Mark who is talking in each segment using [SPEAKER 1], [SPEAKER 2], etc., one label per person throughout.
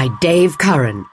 [SPEAKER 1] by Dave Curran.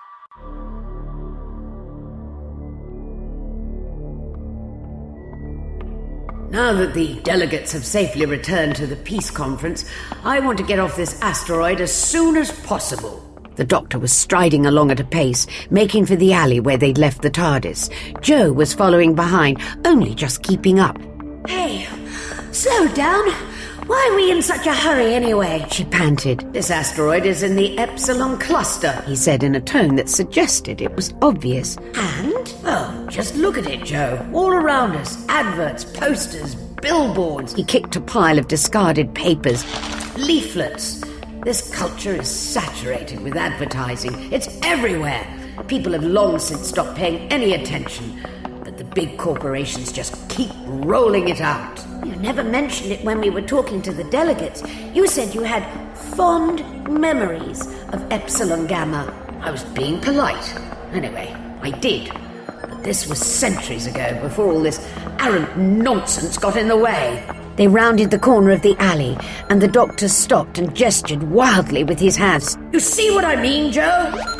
[SPEAKER 1] Now that the delegates have safely returned to the peace conference, I want to get off this asteroid as soon as possible. The Doctor was striding along at a pace, making for the alley where they'd left the TARDIS. Jo was following behind, only just keeping up.
[SPEAKER 2] Hey, slow down. Why are we in such a hurry anyway?
[SPEAKER 1] She panted. This asteroid is in the Epsilon cluster, he said in a tone that suggested it was obvious.
[SPEAKER 2] And?
[SPEAKER 1] Oh, just look at it, Jo. All around us. Adverts, posters, billboards. He kicked a pile of discarded papers. Leaflets. This culture is saturated with advertising. It's everywhere. People have long since stopped paying any attention. But the big corporations just keep rolling it out.
[SPEAKER 2] You never mentioned it when we were talking to the delegates. You said you had fond memories of Epsilon Gamma.
[SPEAKER 1] I was being polite. Anyway, I did. But this was centuries ago, before all this arrant nonsense got in the way. They rounded the corner of the alley, and the Doctor stopped and gestured wildly with his hands. You see what I mean, Jo?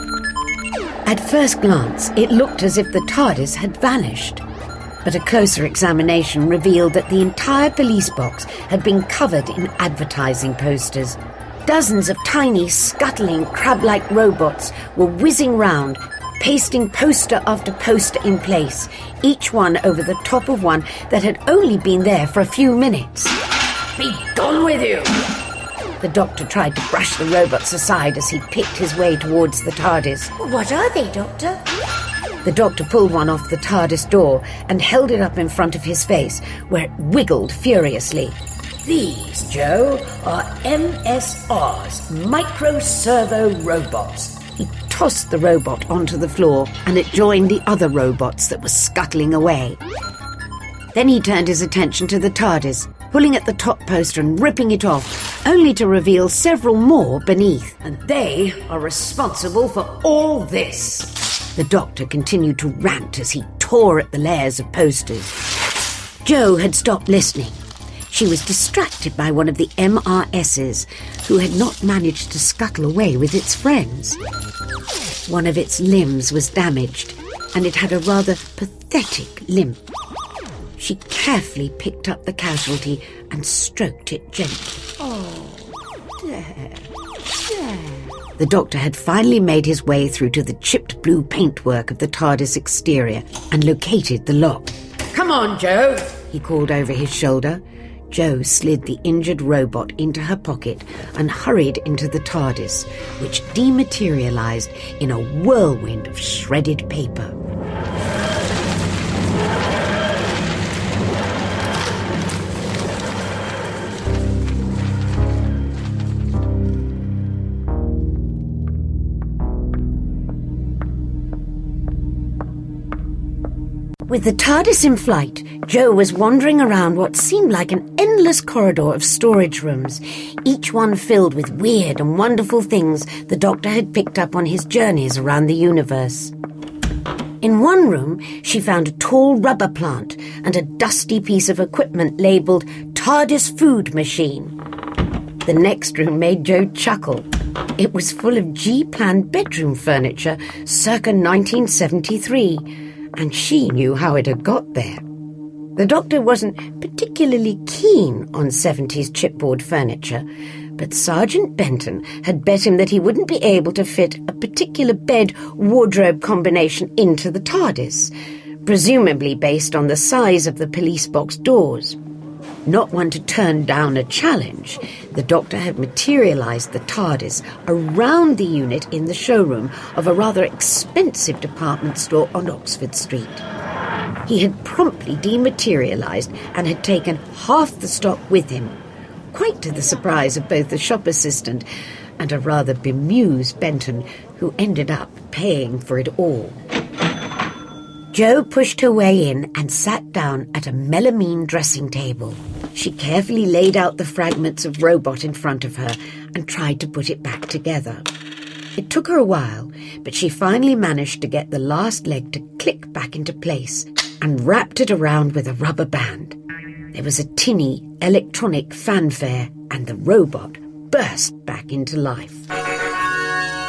[SPEAKER 1] At first glance, it looked as if the TARDIS had vanished. But a closer examination revealed that the entire police box had been covered in advertising posters. Dozens of tiny, scuttling, crab-like robots were whizzing round, pasting poster after poster in place, each one over the top of one that had only been there for a few minutes. Be gone with you! The Doctor tried to brush the robots aside as he picked his way towards the TARDIS.
[SPEAKER 2] What are they, Doctor?
[SPEAKER 1] The Doctor pulled one off the TARDIS door and held it up in front of his face, where it wiggled furiously. These, Jo, are MSRs, micro-servo robots. He tossed the robot onto the floor, and it joined the other robots that were scuttling away. Then he turned his attention to the TARDIS, pulling at the top poster and ripping it off, only to reveal several more beneath. And they are responsible for all this. The Doctor continued to rant as he tore at the layers of posters. Jo had stopped listening. She was distracted by one of the MRSs, who had not managed to scuttle away with its friends. One of its limbs was damaged, and it had a rather pathetic limp. She carefully picked up the casualty and stroked it gently.
[SPEAKER 2] Oh, there.
[SPEAKER 1] The Doctor had finally made his way through to the chipped blue paintwork of the TARDIS exterior and located the lock. Come on, Jo, he called over his shoulder. Jo slid the injured robot into her pocket and hurried into the TARDIS, which dematerialized in a whirlwind of shredded paper. With the TARDIS in flight, Jo was wandering around what seemed like an endless corridor of storage rooms, each one filled with weird and wonderful things the Doctor had picked up on his journeys around the universe. In one room, she found a tall rubber plant and a dusty piece of equipment labelled TARDIS Food Machine. The next room made Jo chuckle. It was full of G-plan bedroom furniture circa 1973, and she knew how it had got there. The Doctor wasn't particularly keen on 70s chipboard furniture, but Sergeant Benton had bet him that he wouldn't be able to fit a particular bed-wardrobe combination into the TARDIS, presumably based on the size of the police box doors. Not one to turn down a challenge, the Doctor had materialised the TARDIS around the unit in the showroom of a rather expensive department store on Oxford Street. He had promptly dematerialised and had taken half the stock with him, quite to the surprise of both the shop assistant and a rather bemused Benton, who ended up paying for it all. Jo pushed her way in and sat down at a melamine dressing table. She carefully laid out the fragments of robot in front of her and tried to put it back together. It took her a while, but she finally managed to get the last leg to click back into place and wrapped it around with a rubber band. There was a tinny electronic fanfare, and the robot burst back into life.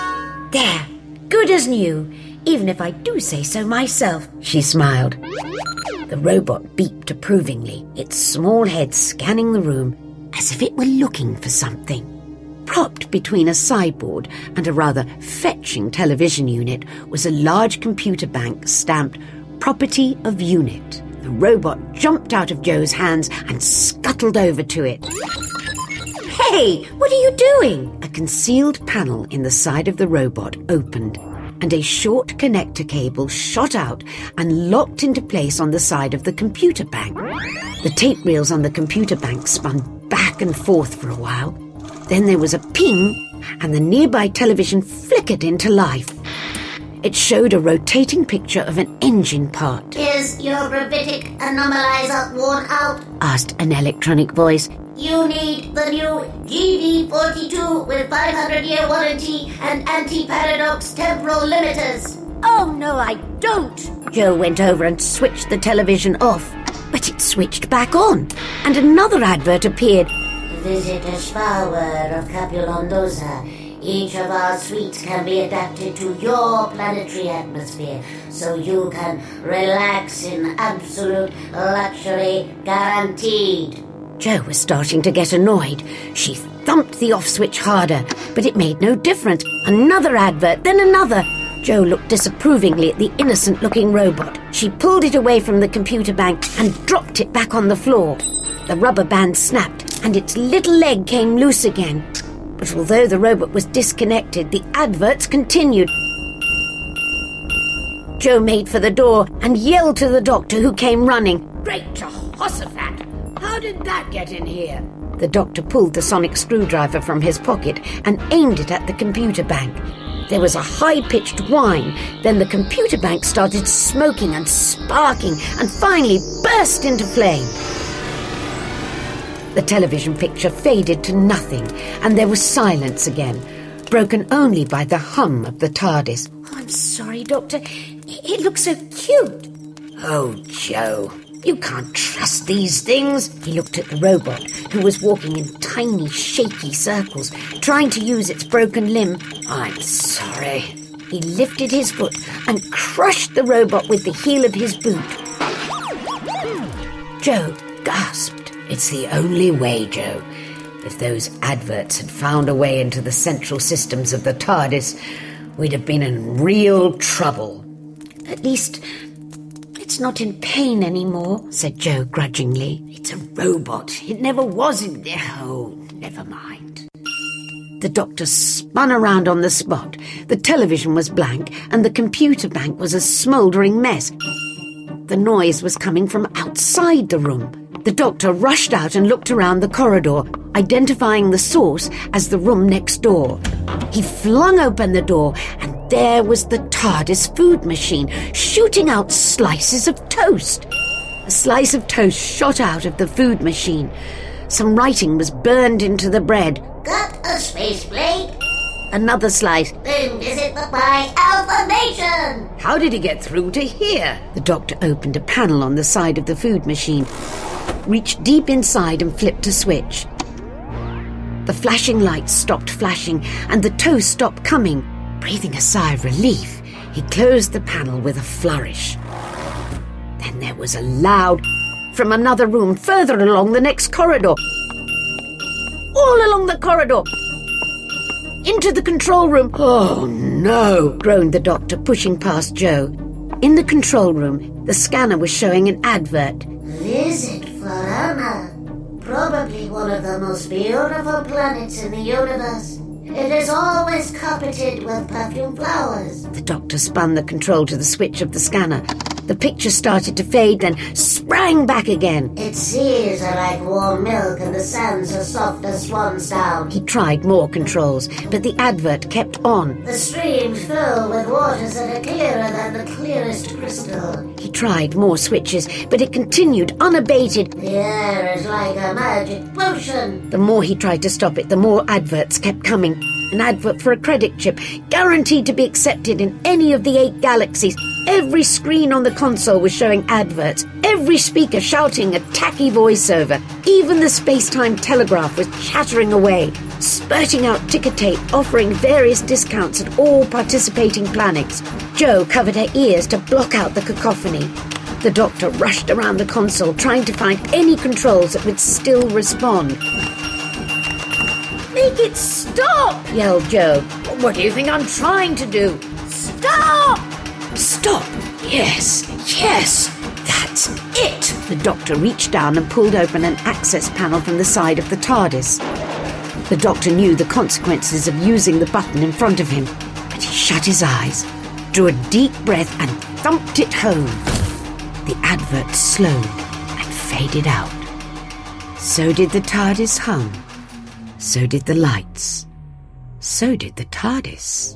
[SPEAKER 2] There, good as new, even if I do say so myself.
[SPEAKER 1] She smiled. The robot beeped approvingly, its small head scanning the room as if it were looking for something. Propped between a sideboard and a rather fetching television unit was a large computer bank stamped Property of Unit. The robot jumped out of Joe's hands and scuttled over to it.
[SPEAKER 2] Hey, what are you doing?
[SPEAKER 1] A concealed panel in the side of the robot opened, and a short connector cable shot out and locked into place on the side of the computer bank. The tape reels on the computer bank spun back and forth for a while. Then there was a ping, and the nearby television flickered into life. It showed a rotating picture of an engine part.
[SPEAKER 3] Is your gravitic anomalizer worn out?
[SPEAKER 1] Asked an electronic voice.
[SPEAKER 3] You need the new GV42 with 500-year warranty and anti-paradox temporal limiters.
[SPEAKER 2] Oh, no, I don't.
[SPEAKER 1] Joe went over and switched the television off, but it switched back on, and another advert appeared.
[SPEAKER 3] Visit the spa world of Capulondosa. Each of our suites can be adapted to your planetary atmosphere, so you can relax in absolute luxury guaranteed.
[SPEAKER 1] Joe was starting to get annoyed. She thumped the off switch harder, but it made no difference. Another advert, then another. Joe looked disapprovingly at the innocent-looking robot. She pulled it away from the computer bank and dropped it back on the floor. The rubber band snapped, and its little leg came loose again. But although the robot was disconnected, the adverts continued. Joe made for the door and yelled to the doctor, who came running.
[SPEAKER 2] Great Jehoshaphat! How did that get in here?
[SPEAKER 1] The doctor pulled the sonic screwdriver from his pocket and aimed it at the computer bank. There was a high-pitched whine. Then the computer bank started smoking and sparking and finally burst into flame. The television picture faded to nothing, and there was silence again, broken only by the hum of the TARDIS.
[SPEAKER 2] Oh, I'm sorry, Doctor. It looks so cute.
[SPEAKER 1] Oh, Joe, you can't trust these things. He looked at the robot, who was walking in tiny, shaky circles, trying to use its broken limb. I'm sorry. He lifted his foot and crushed the robot with the heel of his boot. Joe gasped. It's the only way, Joe. If those adverts had found a way into the central systems of the TARDIS, we'd have been in real trouble.
[SPEAKER 2] At least it's not in pain anymore, said Joe grudgingly.
[SPEAKER 1] It's a robot. It never was in... Oh, never mind. The doctor spun around on the spot. The television was blank, and the computer bank was a smouldering mess. The noise was coming from outside the room. The doctor rushed out and looked around the corridor, identifying the source as the room next door. He flung open the door, and there was the TARDIS food machine, shooting out slices of toast. A slice of toast shot out of the food machine. Some writing was burned into the bread.
[SPEAKER 3] Got a space blade?
[SPEAKER 1] Another slice.
[SPEAKER 3] Then visit the My Alpha Nation!
[SPEAKER 1] How did he get through to here? The doctor opened a panel on the side of the food machine, reached deep inside and flipped a switch. The flashing lights stopped flashing, and the toast stopped coming. Breathing a sigh of relief, he closed the panel with a flourish. Then there was a loud from another room further along the next corridor. All along the corridor. Into the control room. Oh, no, groaned the doctor, pushing past Joe. In the control room, the scanner was showing an advert.
[SPEAKER 3] Visit Florana, probably one of the most beautiful planets in the universe. It is always carpeted with perfume flowers.
[SPEAKER 1] The doctor spun the control to the switch of the scanner. The picture started to fade, then sprang back again.
[SPEAKER 3] Its seas are like warm milk and the sands are soft as swan's down.
[SPEAKER 1] He tried more controls, but the advert kept on.
[SPEAKER 3] The streams fill with waters that are clearer than the clearest crystal.
[SPEAKER 1] He tried more switches, but it continued unabated.
[SPEAKER 3] The air is like a magic potion.
[SPEAKER 1] The more he tried to stop it, the more adverts kept coming. An advert for a credit chip, guaranteed to be accepted in any of the 8 galaxies. Every screen on the console was showing adverts. Every speaker shouting a tacky voiceover. Even the space-time telegraph was chattering away, spurting out ticker tape, offering various discounts at all participating planets. Jo covered her ears to block out the cacophony. The doctor rushed around the console, trying to find any controls that would still respond.
[SPEAKER 2] Make it stop!
[SPEAKER 1] Yelled Jo.
[SPEAKER 2] What do you think I'm trying to do? Stop!
[SPEAKER 1] Stop! Yes, that's it! The doctor reached down and pulled open an access panel from the side of the TARDIS. The doctor knew the consequences of using the button in front of him, but he shut his eyes, drew a deep breath and thumped it home. The advert slowed and faded out. So did the TARDIS hum. So did the lights. So did the TARDIS.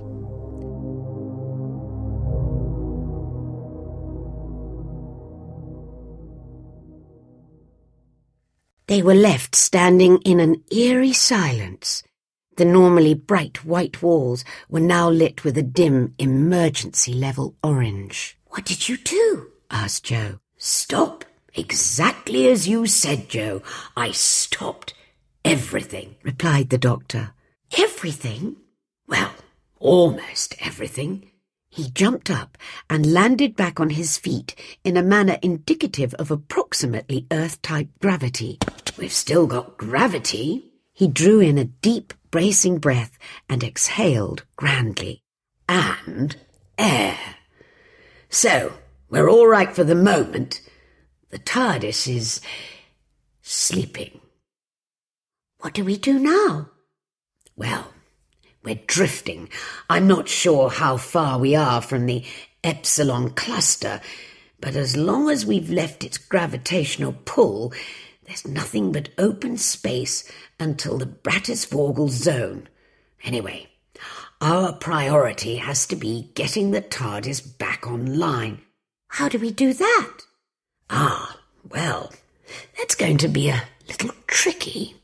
[SPEAKER 1] They were left standing in an eerie silence. The normally bright white walls were now lit with a dim emergency-level orange.
[SPEAKER 2] What did you do?
[SPEAKER 1] Asked Jo.
[SPEAKER 2] Stop. Exactly as you said, Jo. I stopped everything,
[SPEAKER 1] replied the doctor.
[SPEAKER 2] Everything?
[SPEAKER 1] Well, almost everything. He jumped up and landed back on his feet in a manner indicative of approximately Earth-type gravity.
[SPEAKER 2] We've still got gravity.
[SPEAKER 1] He drew in a deep, bracing breath and exhaled grandly.
[SPEAKER 2] And air. So, we're all right for the moment. The TARDIS is sleeping.
[SPEAKER 1] What do we do now?
[SPEAKER 2] Well, we're drifting. I'm not sure how far we are from the Epsilon cluster, but as long as we've left its gravitational pull, there's nothing but open space until the Brattisvogel zone. Anyway, our priority has to be getting the TARDIS back online.
[SPEAKER 1] How do we do that?
[SPEAKER 2] Well, that's going to be a little tricky.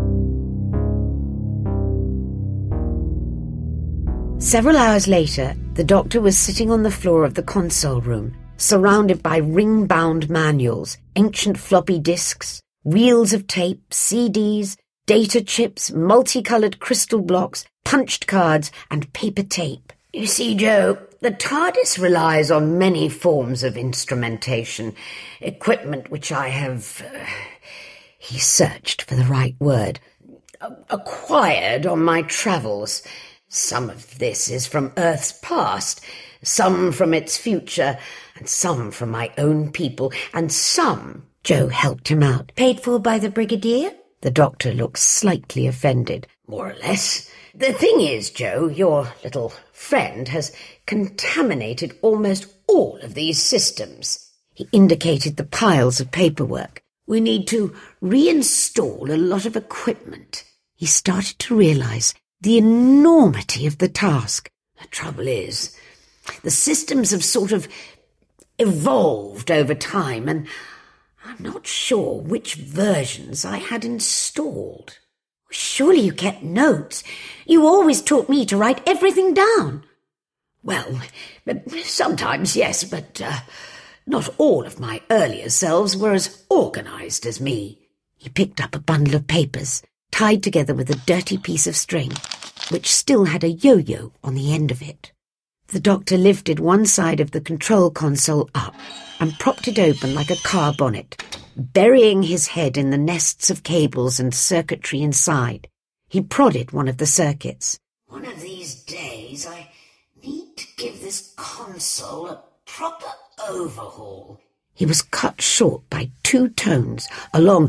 [SPEAKER 1] Several hours later, the doctor was sitting on the floor of the console room, surrounded by ring-bound manuals, ancient floppy disks, reels of tape, CDs, data chips, multicolored crystal blocks, punched cards, and paper tape.
[SPEAKER 2] You see, Jo, the TARDIS relies on many forms of instrumentation, equipment which I have...
[SPEAKER 1] He searched for the right word.
[SPEAKER 2] Acquired on my travels. Some of this is from Earth's past, some from its future, and some from my own people, and some...
[SPEAKER 1] Jo helped him out.
[SPEAKER 2] Paid for by the Brigadier?
[SPEAKER 1] The doctor looked slightly offended.
[SPEAKER 2] More or less. The thing is, Jo, your little friend has contaminated almost all of these systems.
[SPEAKER 1] He indicated the piles of paperwork.
[SPEAKER 2] We need to reinstall a lot of equipment.
[SPEAKER 1] He started to realize the enormity of the task.
[SPEAKER 2] The trouble is, the systems have sort of evolved over time, and I'm not sure which versions I had installed.
[SPEAKER 1] Surely you kept notes. You always taught me to write everything down.
[SPEAKER 2] Well, sometimes, yes, but not all of my earlier selves were as organized as me.
[SPEAKER 1] He picked up a bundle of papers, tied together with a dirty piece of string, which still had a yo-yo on the end of it. The doctor lifted one side of the control console up and propped it open like a car bonnet, burying his head in the nests of cables and circuitry inside. He prodded one of the circuits.
[SPEAKER 2] One of these days I need to give this console a proper overhaul.
[SPEAKER 1] He was cut short by 2 tones, a long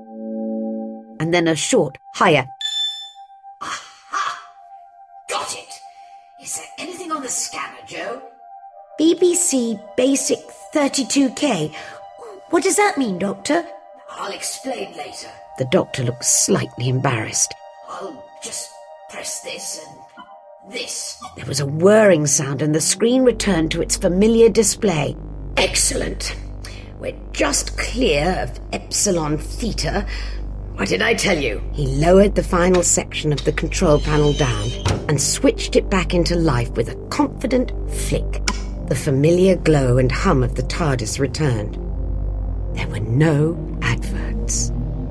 [SPEAKER 1] and then a short, higher.
[SPEAKER 2] Aha! Got it! Is there anything on the scanner, Jo?
[SPEAKER 1] BBC Basic 32K. What does that mean, Doctor?
[SPEAKER 2] I'll explain later.
[SPEAKER 1] The doctor looked slightly embarrassed.
[SPEAKER 2] I'll just press this and this.
[SPEAKER 1] There was a whirring sound and the screen returned to its familiar display.
[SPEAKER 2] Excellent. We're just clear of Epsilon Theta. What did I tell you?
[SPEAKER 1] He lowered the final section of the control panel down and switched it back into life with a confident flick. The familiar glow and hum of the TARDIS returned. There were no adverts.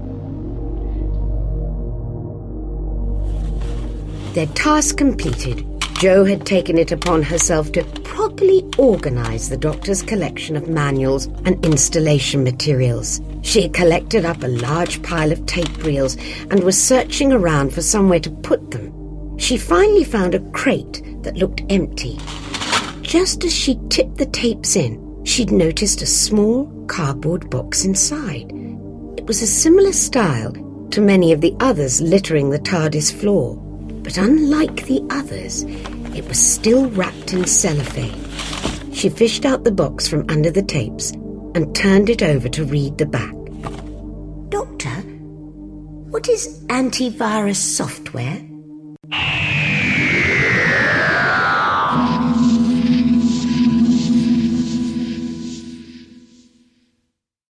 [SPEAKER 1] Their task completed, Jo had taken it upon herself to properly organise the Doctor's collection of manuals and installation materials. She had collected up a large pile of tape reels and was searching around for somewhere to put them. She finally found a crate that looked empty. Just as she tipped the tapes in, she'd noticed a small cardboard box inside. It was a similar style to many of the others littering the TARDIS floor. But unlike the others, it was still wrapped in cellophane. She fished out the box from under the tapes and turned it over to read the back.
[SPEAKER 3] Doctor, what is antivirus software?